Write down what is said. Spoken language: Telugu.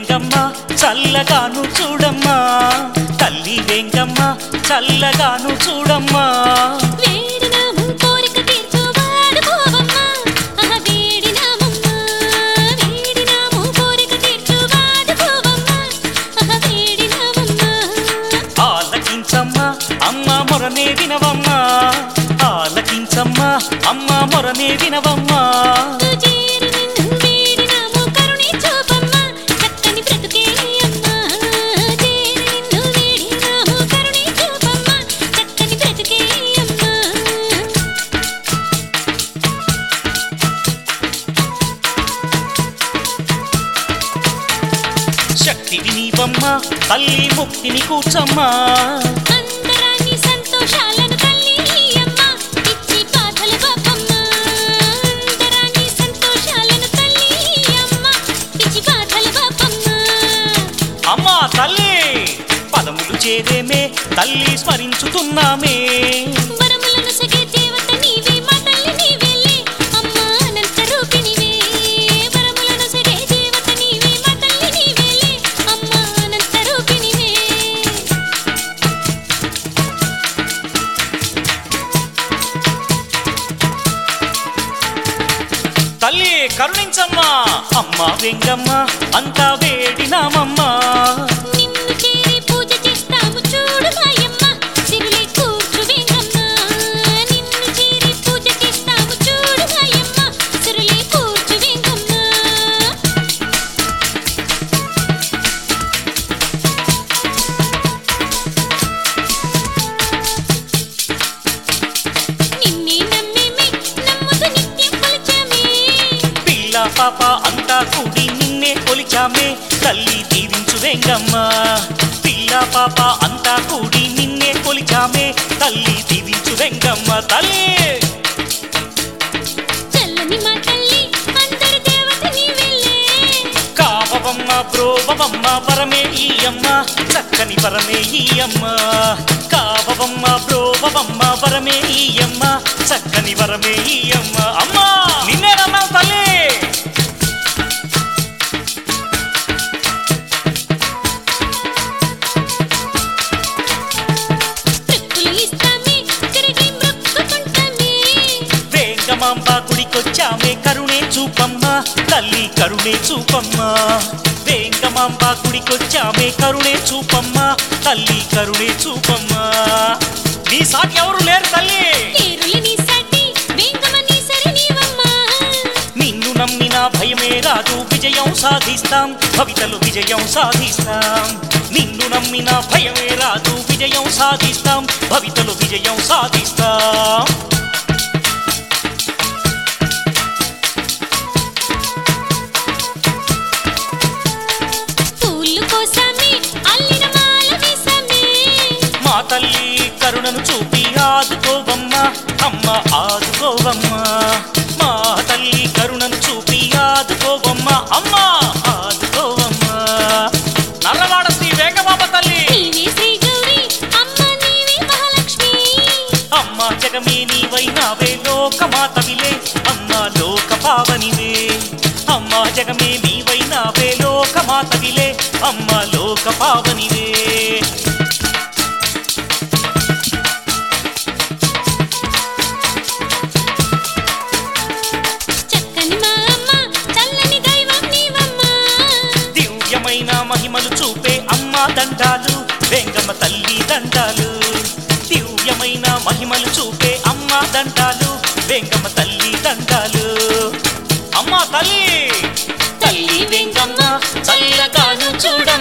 వెంగమ్మ చల్లగాను చూడమ్మా తల్లి వెంగమ్మ చల్లగాను చూడమ్మా ఆలకించమ్మా అమ్మ మొరనే వినవమ్మా ఆలకించమ్మా అమ్మ మొరనే వినవమ్మా శక్తివి నీవమ్మా తల్లి ముక్తిని కూర్చమ్మా అందరాన్ని సంతోషాలను తల్లి అమ్మ ఇచ్చి బాధలు బాపమ్మ అందరాన్ని సంతోషాలను తల్లి అమ్మ ఇచ్చి బాధలు బాపమ్మ అమ్మా తల్లి పదములు చేరేమే తల్లి స్మరించుతున్నామే వరములను సగే దేవత నీవే మా తల్లి నీవేలే అమ్మ అనంత రూపిణివే వరములను సగే దేవత నీవే మా తల్లి నీవేలే అమ్మ అనంత రూపిణివే తల్లి కరుణించమ్మా అమ్మ వెంగమ్మ అంతా వేడినామమ్మా నిన్ను చేరి పూజ చేస్తాము చూడు మాయమ్మ సిరులే కూర్చు వెంగమ్మ నిన్ను చేరి పూజ చేస్తాము చూడు మాయమ్మ సిరులే కూర్చు వెంగమ్మ నిన్నే నమ్మేమే నమ్ముతూ నిత్యం కొలిచామే పిల్ల పాప అంతా కూడి నిన్నే కొలిచామే తల్లి దీవించు వెంగమ్మ పిల్ల పాప అంతా కూడి నిన్నే కొలిచామే తల్లి దీవించు వెంగమ్మ తల్లి చల్లని మా తల్లి అందరి దేవత నీవేలే కావవమ్మ బ్రోవవమ్మ వరమే ఈ అమ్మ చక్కని వరమే ఈ అమ్మ కావవమ్మ బ్రోవవమ్మ వరమే ఈ అమ్మ చక్కని వరమే ఈ అమ్మ అమ్మా నిన్నే రమ్మా తల్లి తృప్తులు ఇస్తామే తిరిగి మొక్కుకుంటామే వేంగమాంబ గుడికొచ్చామే కరుణే చూపమ్మ తల్లి కరుణే చూపమ్మ వేంగమాంబ గుడికొచ్చామే కరుణే చూపమ్మ తల్లి కరుణే చూపమ్మ నీ సాటి ఎవరు లేరు తల్లి ఏరులని సాటి వెంగమని సరి నీవమ్మ నిన్ను నమ్మిన భయమే రాదు విజయం సాధిస్తాం భవితలు విజయం సాధిస్తాం నిన్ను నమ్మిన భయమే రాదు విజయం సాధిస్తాం భవితలు విజయం సాధిస్తాం పూలు కోసామే అల్లిన మాల వేసామే మా తల్లి కరుణను చూపి ఆదుకోవమ్మ అమ్మ ఆదుకోవమ్మ మా తల్లి కరుణను చూపి ఆదుకోవమ్మ అమ్మ ఆదుకోవమ్మ నల్లవాడ శ్రీ వేంగమాంబ తల్లి నీవే శ్రీ గౌరి అమ్మ నీవే మహాలక్ష్మి అమ్మ జగమే నీవైనావే లోకమాతవిలే అమ్మ లోక పావనివే అమ్మ జగమే నీవైనావే లోకమాతవిలే అమ్మ లోక పావనివే చక్కని మా అమ్మ చల్లని దైవం నీవమ్మ దివ్యమైన మహిమలు చూపే అమ్మ దండాలు వెంగమ్మ తల్లి దండాలు దివ్యమైన మహిమలు చూపే అమ్మ దండాలు వెంగమ్మ తల్లి దండాలు అమ్మ తల్లి తల్లి వెంగమ్మ చల్లగాను చూడమ్మ